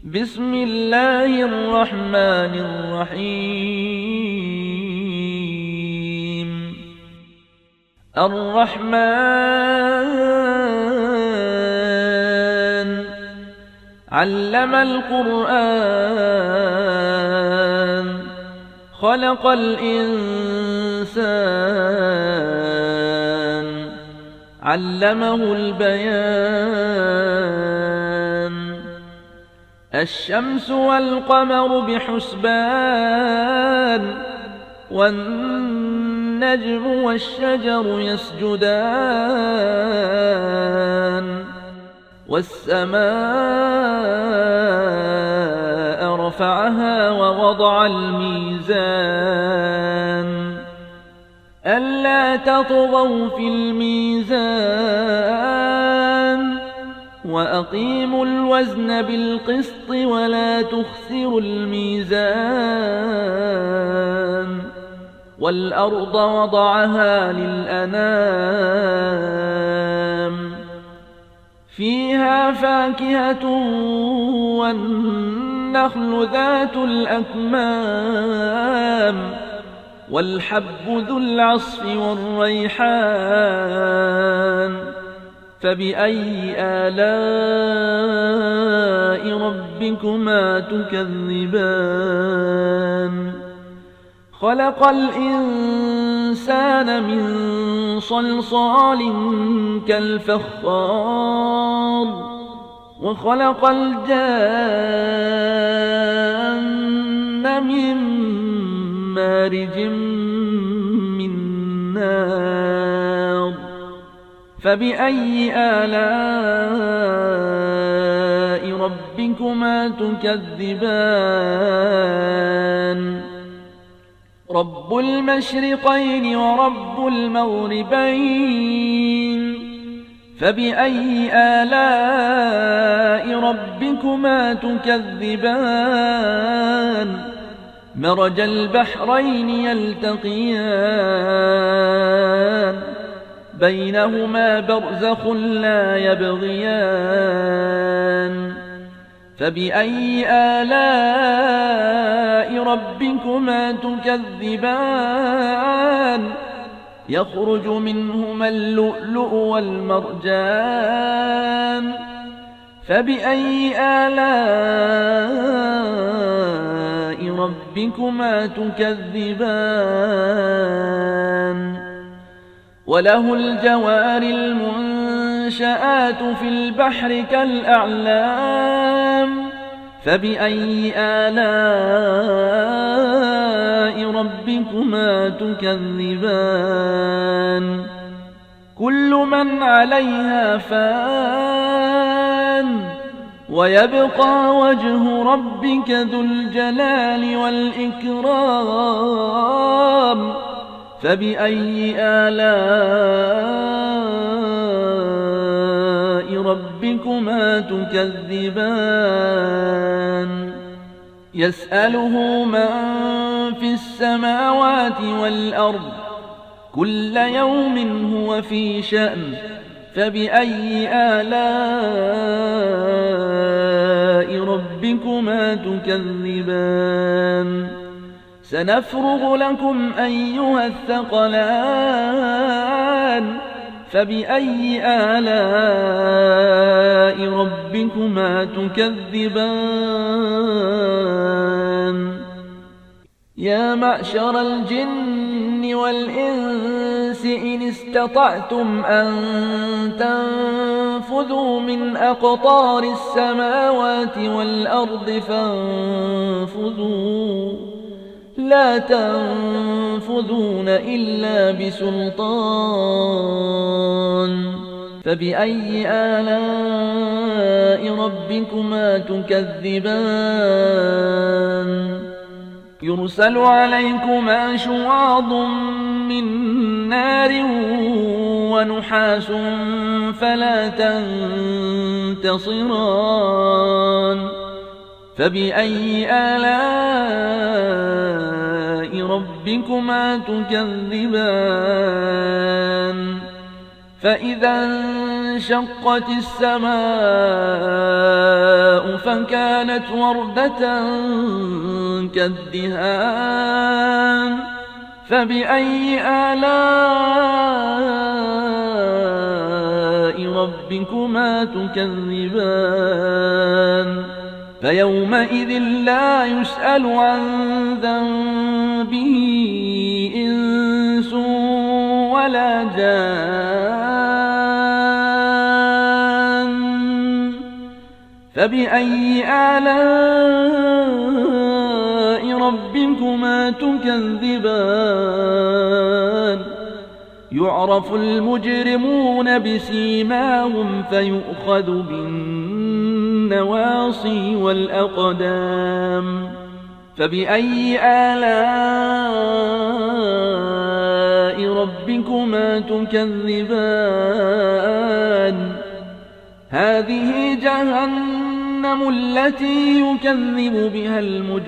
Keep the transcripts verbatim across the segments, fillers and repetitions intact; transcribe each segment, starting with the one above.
بسم الله الرحمن الرحيم الرحمن علم القرآن خلق الإنسان علمه البيان الشمس والقمر بحسبان والنجم والشجر يسجدان والسماء رفعها ووضع الميزان ألا تطغوا في الميزان وأقيموا الوزن بالقسط ولا تخسروا الميزان والأرض وضعها للأنام فيها فاكهة والنخل ذات الأكمام والحب ذو العصف والريحان فبأي آلاء ربكما تكذبان خلق الإنسان من صلصال كالفخار وخلق الجان من مارج من نار فبأي آلاء ربكما تكذبان رب المشرقين ورب المغربين فبأي آلاء ربكما تكذبان مرج البحرين يلتقيان بينهما برزخ لا يبغيان فبأي آلاء ربكما تكذبان يخرج منهما اللؤلؤ والمرجان فبأي آلاء ربكما تكذبان وله الجوار المنشآت في البحر كالأعلام فبأي آلاء ربكما تكذبان كل من عليها فان ويبقى وجه ربك ذو الجلال والإكرام فبأي آلاء ربكما تكذبان يسأله من في السماوات والأرض كل يوم هو في شأن فبأي آلاء ربكما تكذبان سنفرغ لكم أيها الثقلان فبأي آلاء ربكما تكذبان يا معشر الجن والإنس إن استطعتم أن تنفذوا من أقطار السماوات والأرض فانفذوا لا تنفذون إلا بسلطان فبأي آلاء ربكما تكذبان يرسل عليكما شواظ من نار ونحاس فلا تنتصران فبأي آلاء ربكما تكذبان فإذا انشقت السماء فكانت وردة كالدهان فبأي آلاء ربكما تكذبان فيومئذ لا يسأل عن ذنبه إنس ولا جان فبأي آلاء ربكما تكذبان يعرف المجرمون بسيماهم فيؤخذ بالنواصي والأقدام فبأي آلاء ربكما تكذبان هذه جهنم التي يكذب بها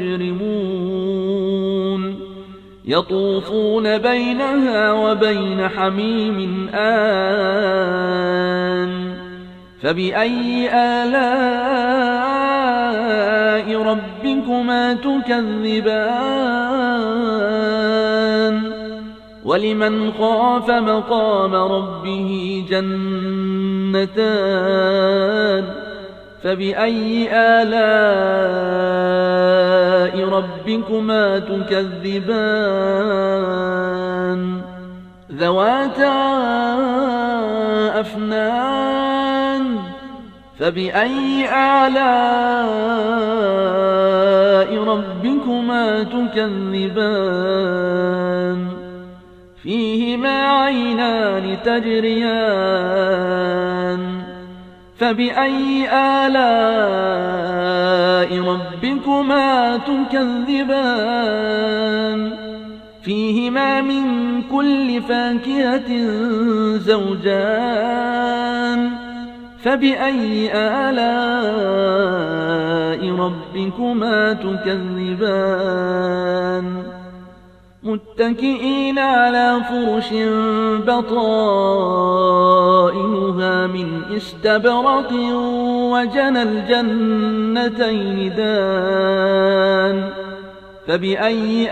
المجرمون يطوفون بينها وبين حميم آن فبأي آلاء ربكما تكذبان ولمن خاف مقام ربه جنتان فبأي آلاء ربكما تكذبان ذواتا أفنان فبأي آلاء ربكما تكذبان فيهما عينان تجريان فبأي آلاء ربكما تكذبان فيهما من كل فاكهة زوجان فبأي آلاء ربكما تكذبان متكئين على فرش بطائنها من استبرق وجنى الجنتين دان فبأي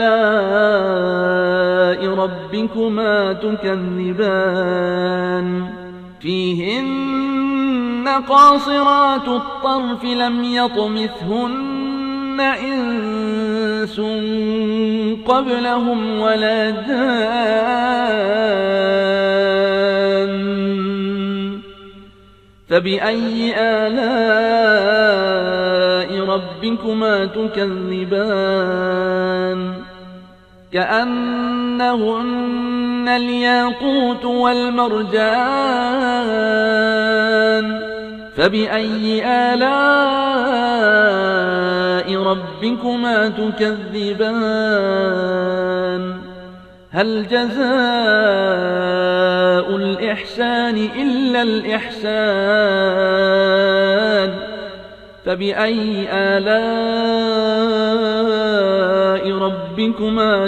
آلاء ربكما تكذبان فيهن قاصرات الطرف لم يطمثهن إنس قبلهم ولا جان فبأي آلاء ربكما تكذبان كأنهن الياقوت والمرجان فبأي آلاء ربكما تكذبان هل جزاء الإحسان إلا الإحسان فبأي آلاء ربكما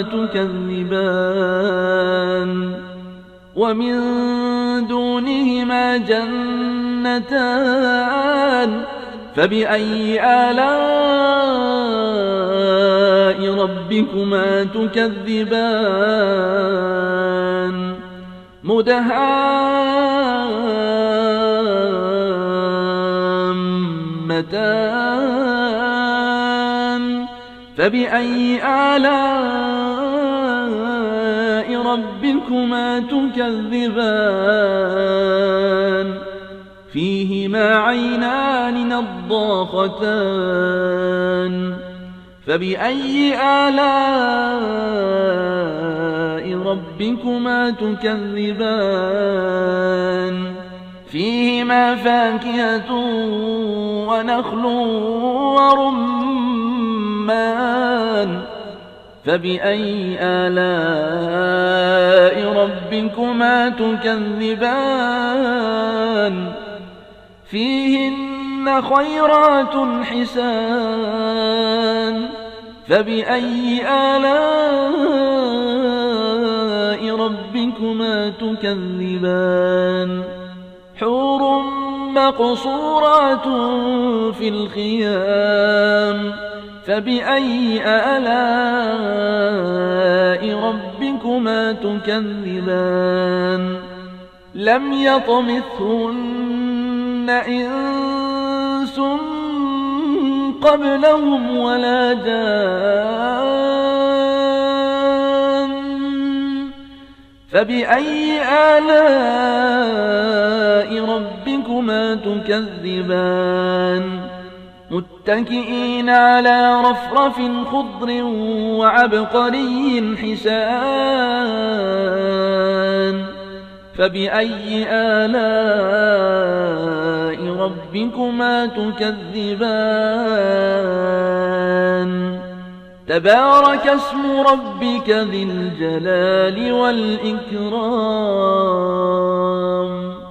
تكذبان ومن دونهما جنتان فبأي آلاء ربكما تكذبان مدهامتان فبأي آلاء ربكما تكذبان فيهما عينان نضاختان فبأي آلاء ربكما تكذبان فيهما فاكهة ونخل ورمان فبأي آلاء ربكما تكذبان فيهن خيرات حسان فبأي آلاء ربكما تكذبان حور مقصورات في الخيام فبأي آلاء ربكما تكذبان لم يطمثهن إنس قبلهم ولا جان فبأي آلاء ربكما تكذبان متكئين على رفرف خضر وعبقري حسان فبأي آلاء ربكما تكذبان تبارك اسم ربك ذي الجلال والإكرام